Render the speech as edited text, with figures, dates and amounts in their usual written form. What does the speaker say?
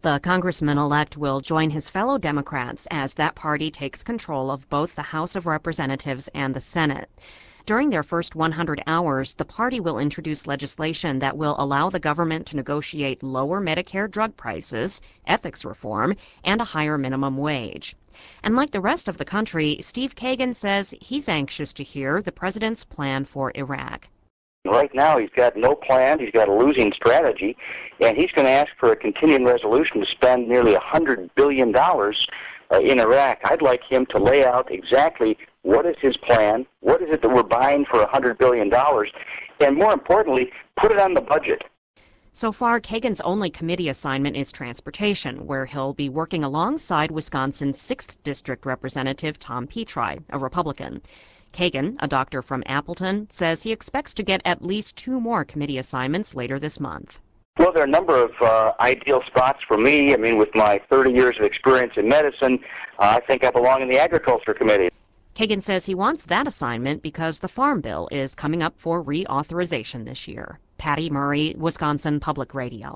The congressman-elect will join his fellow Democrats as that party takes control of both the House of Representatives and the Senate. During their first 100 hours, the party will introduce legislation that will allow the government to negotiate lower Medicare drug prices, ethics reform, and a higher minimum wage. And like the rest of the country, Steve Kagan says he's anxious to hear the president's plan for Iraq. Right now, he's got no plan. He's got a losing strategy, and he's going to ask for a continuing resolution to spend nearly $100 billion in Iraq. I'd like him to lay out exactly what is his plan, what is it that we're buying for $100 billion, and more importantly, put it on the budget. So far, Kagan's only committee assignment is transportation, where he'll be working alongside Wisconsin's 6th District Representative Tom Petri, a Republican. Kagan, a doctor from Appleton, says he expects to get at least 2 more committee assignments later this month. Well, there are a number of ideal spots for me. I mean, with my 30 years of experience in medicine, I think I belong in the Agriculture Committee. Kagan says he wants that assignment because the Farm Bill is coming up for reauthorization this year. Patty Murray, Wisconsin Public Radio.